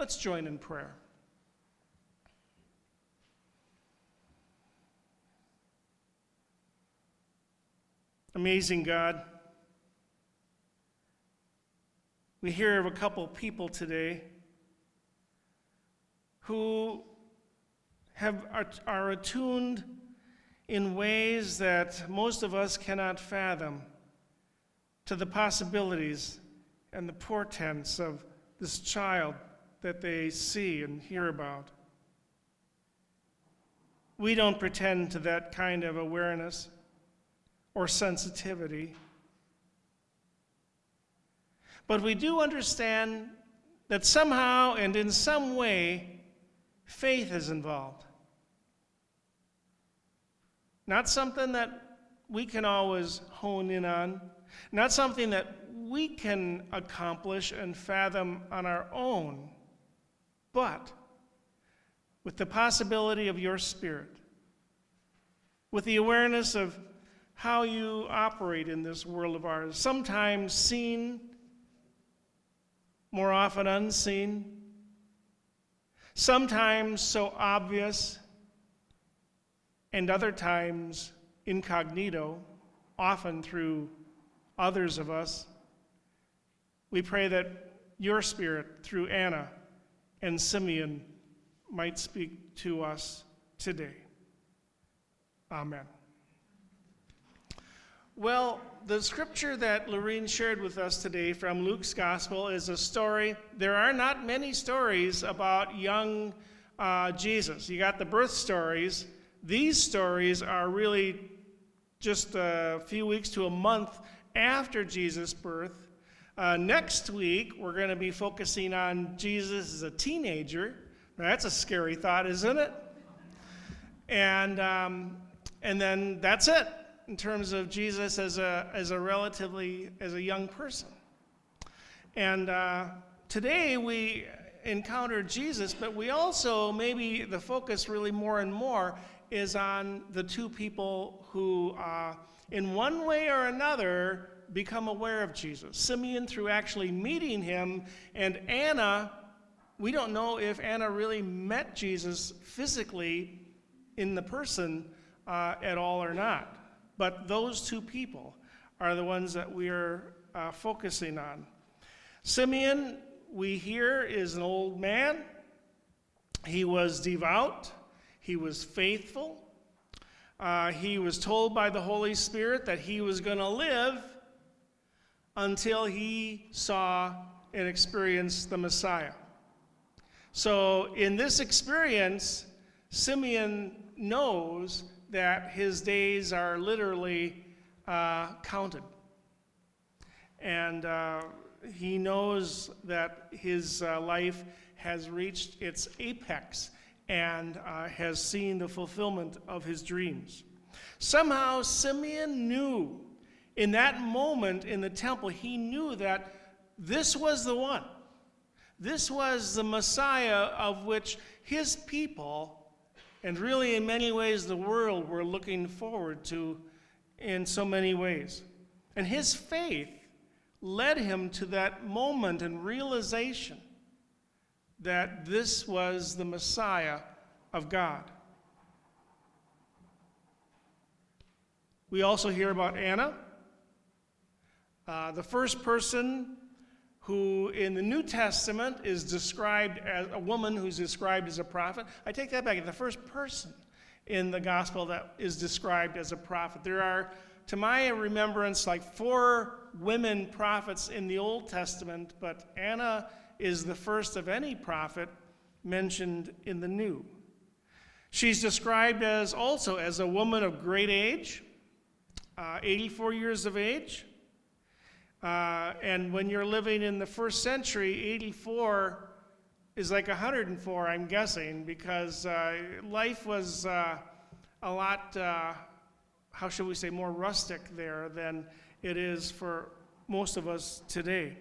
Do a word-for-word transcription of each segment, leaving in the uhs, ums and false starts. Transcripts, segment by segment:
Let's join in prayer. Amazing God, we hear of a couple people today who have are, are attuned in ways that most of us cannot fathom to the possibilities and the portents of this child that they see and hear about. We don't pretend to that kind of awareness or sensitivity. But we do understand that somehow and in some way, faith is involved. Not something that we can always hone in on, not something that we can accomplish and fathom on our own, but with the possibility of your Spirit, with the awareness of how you operate in this world of ours, sometimes seen, more often unseen, sometimes so obvious, and other times incognito, often through others of us. We pray that your Spirit, through Anna and Simeon, might speak to us today. Amen. Well, the scripture that Lorene shared with us today from Luke's Gospel is a story. There are not many stories about young uh, Jesus. You got the birth stories. These stories are really just a few weeks to a month after Jesus' birth. Uh, next week, we're going to be focusing on Jesus as a teenager. That's a scary thought, isn't it? And um, and then that's it in terms of Jesus as a as a relatively as a young person. And uh, today we encounter Jesus, but we also, maybe the focus really more and more is on the two people who, uh, in one way or another, become aware of Jesus. Simeon through actually meeting him, and Anna, we don't know if Anna really met Jesus physically in the person uh, at all or not. But those two people are the ones that we are uh, focusing on. Simeon, we hear, is an old man. He was devout. He was faithful. Uh, he was told by the Holy Spirit that he was going to live until he saw and experienced the Messiah. So in this experience, Simeon knows that his days are literally uh, counted. And uh, he knows that his uh, life has reached its apex and uh, has seen the fulfillment of his dreams. Somehow, Simeon knew in that moment in the temple, he knew that this was the one. This was the Messiah of which his people, and really in many ways the world, were looking forward to in so many ways. And his faith led him to that moment and realization that this was the Messiah of God. We also hear about Anna, uh, the first person who in the New Testament is described as a woman who's described as a prophet. I take that back. The first person in the gospel that is described as a prophet. There are, to my remembrance, like four women prophets in the Old Testament, but Anna is the first of any prophet mentioned in the New. She's described as also as a woman of great age, uh, eighty-four years of age. Uh, and when you're living in the first century, eighty-four is like one hundred four, I'm guessing, because uh, life was uh, a lot, uh, how should we say, more rustic there than it is for most of us today.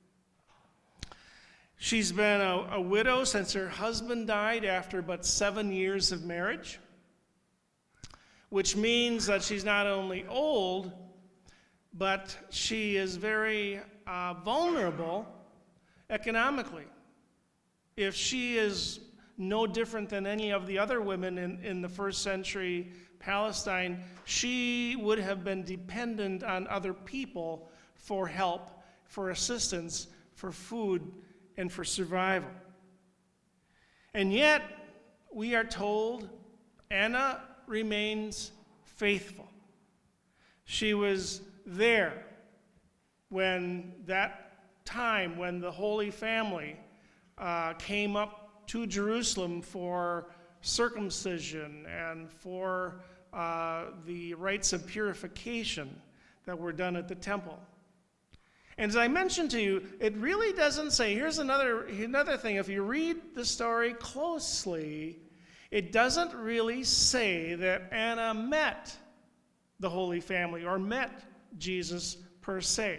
She's been a, a widow since her husband died after but seven years of marriage, which means that she's not only old, but she is very uh, vulnerable economically. if she is no different than any of the other women in, in the first century Palestine, she would have been dependent on other people for help, for assistance, for food, and for survival. And yet, we are told Anna remains faithful. She was there when that time, when the Holy Family uh, came up to Jerusalem for circumcision and for uh, the rites of purification that were done at the temple. And as I mentioned to you, it really doesn't say, here's another, another thing, if you read the story closely, it doesn't really say that Anna met the Holy Family or met Jesus per se.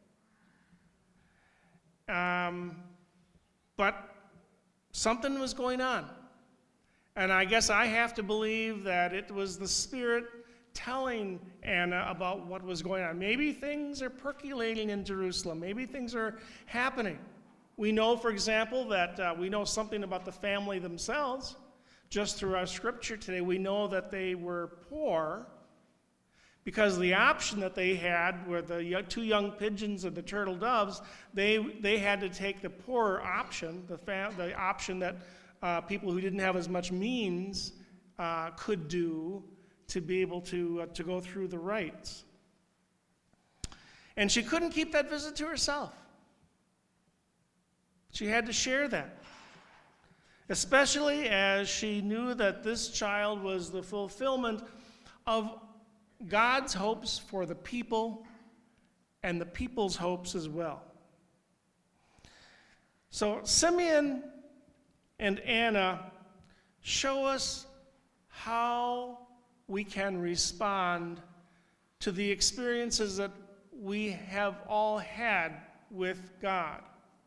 Um, but something was going on. And I guess I have to believe that it was the Spirit telling Anna about what was going on. Maybe things are percolating in Jerusalem. Maybe things are happening. We know, for example, that uh, we know something about the family themselves. Just through our scripture today, we know that they were poor because the option that they had were the two young pigeons and the turtle doves. They, they had to take the poorer option, the, fam- the option that uh, people who didn't have as much means uh, could do to be able to, uh, to go through the rites. And she couldn't keep that visit to herself. She had to share that. Especially as she knew that this child was the fulfillment of God's hopes for the people and the people's hopes as well. So Simeon and Anna show us how we can respond to the experiences that we have all had with God.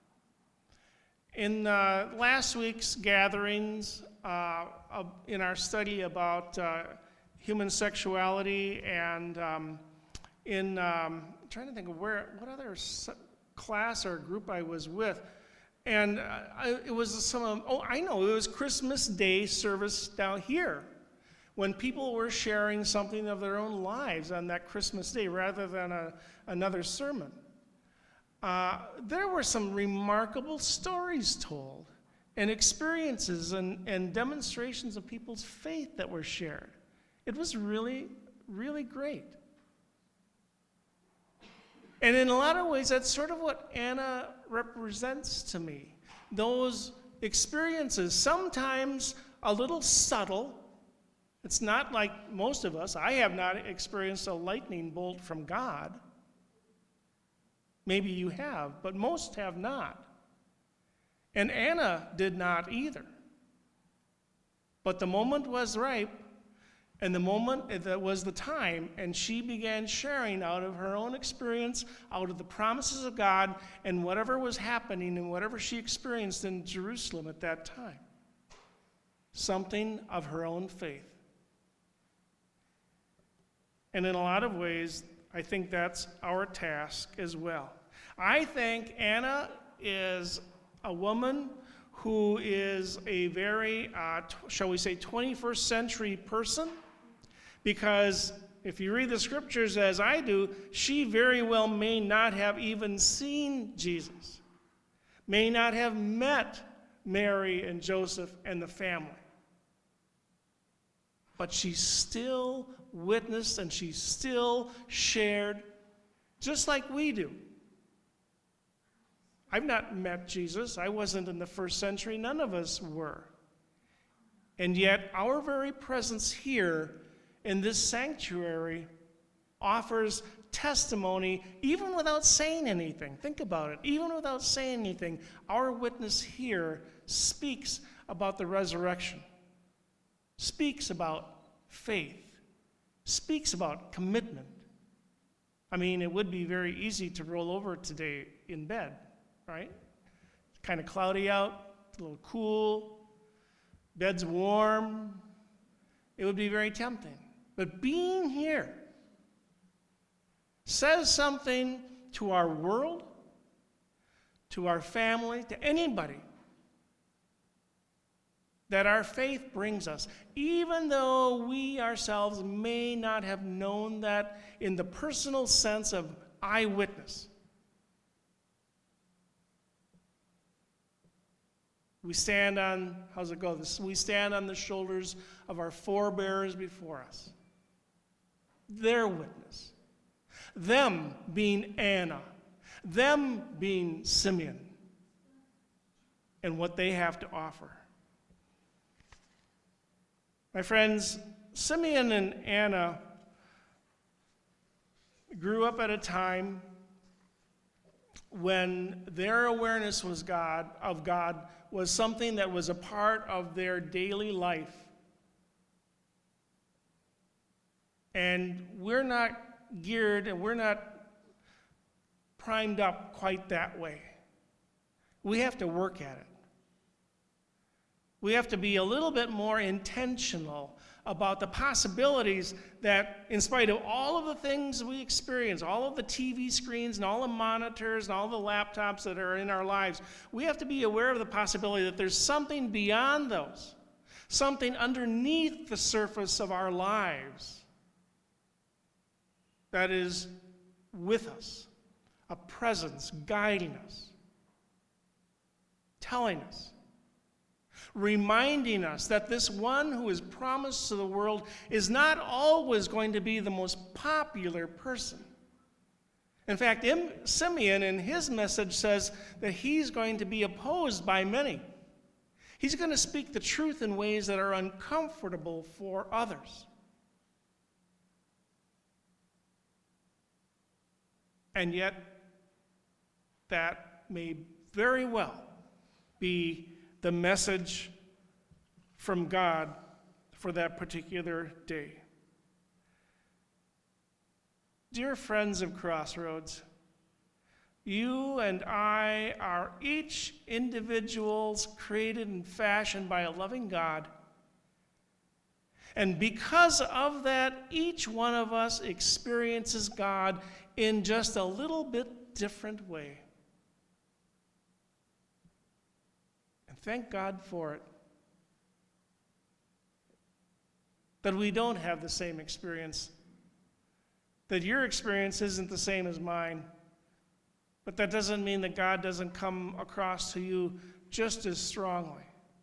In uh, last week's gatherings, uh, uh, in our study about uh, human sexuality, and um, in um, I'm trying to think of where, what other class or group I was with, and uh, I, it was some. Oh, I know, it was Christmas Day service down here, when people were sharing something of their own lives on that Christmas Day rather than a, another sermon. Uh, there were some remarkable stories told and experiences and, and demonstrations of people's faith that were shared. It was really, really great. And in a lot of ways, that's sort of what Anna represents to me. Those experiences, sometimes a little subtle. It's not like most of us. I have not experienced a lightning bolt from God. Maybe you have, but most have not. And Anna did not either. But the moment was ripe, and the moment that was the time, and she began sharing out of her own experience, out of the promises of God, and whatever was happening and whatever she experienced in Jerusalem at that time. Something of her own faith. And in a lot of ways, I think that's our task as well. I think Anna is a woman who is a very, uh, t- shall we say, twenty-first century person, because if you read the scriptures as I do, she very well may not have even seen Jesus, may not have met Mary and Joseph and the family. But she still witnessed and she still shared, just like we do. I've not met Jesus. I wasn't in the first century. None of us were. And yet, our very presence here in this sanctuary offers testimony even without saying anything. Think about it. Even without saying anything, our witness here speaks about the resurrection, speaks about faith, speaks about commitment. I mean, it would be very easy to roll over today in bed, right? It's kind of cloudy out, a little cool, bed's warm. It would be very tempting. But being here says something to our world, to our family, to anybody that our faith brings us, even though we ourselves may not have known that in the personal sense of eyewitness. We stand on, how's it go? This, we stand on the shoulders of our forebears before us. Their witness. Them being Anna. Them being Simeon. And what they have to offer. My friends, Simeon and Anna grew up at a time when their awareness was God, of God was something that was a part of their daily life. And we're not geared and we're not primed up quite that way. We have to work at it. We have to be a little bit more intentional about the possibilities that, in spite of all of the things we experience, all of the T V screens and all the monitors and all the laptops that are in our lives, we have to be aware of the possibility that there's something beyond those, something underneath the surface of our lives that is with us, a presence guiding us, telling us, reminding us that this one who is promised to the world is not always going to be the most popular person. In fact, Simeon in his message says that he's going to be opposed by many. He's going to speak the truth in ways that are uncomfortable for others. And yet, that may very well be the message from God for that particular day. Dear friends of Crossroads, you and I are each individuals created and fashioned by a loving God. And because of that, each one of us experiences God in just a little bit different way. Thank God for it. That we don't have the same experience. That your experience isn't the same as mine. But that doesn't mean that God doesn't come across to you just as strongly.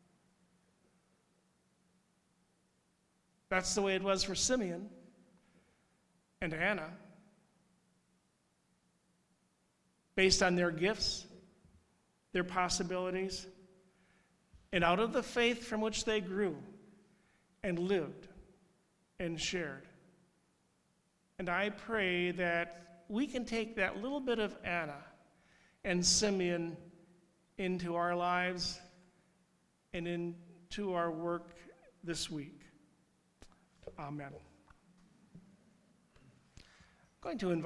That's the way it was for Simeon and Anna. Based on their gifts, their possibilities, and out of the faith from which they grew and lived and shared. And I pray that we can take that little bit of Anna and Simeon into our lives and into our work this week. Amen. I'm going to invite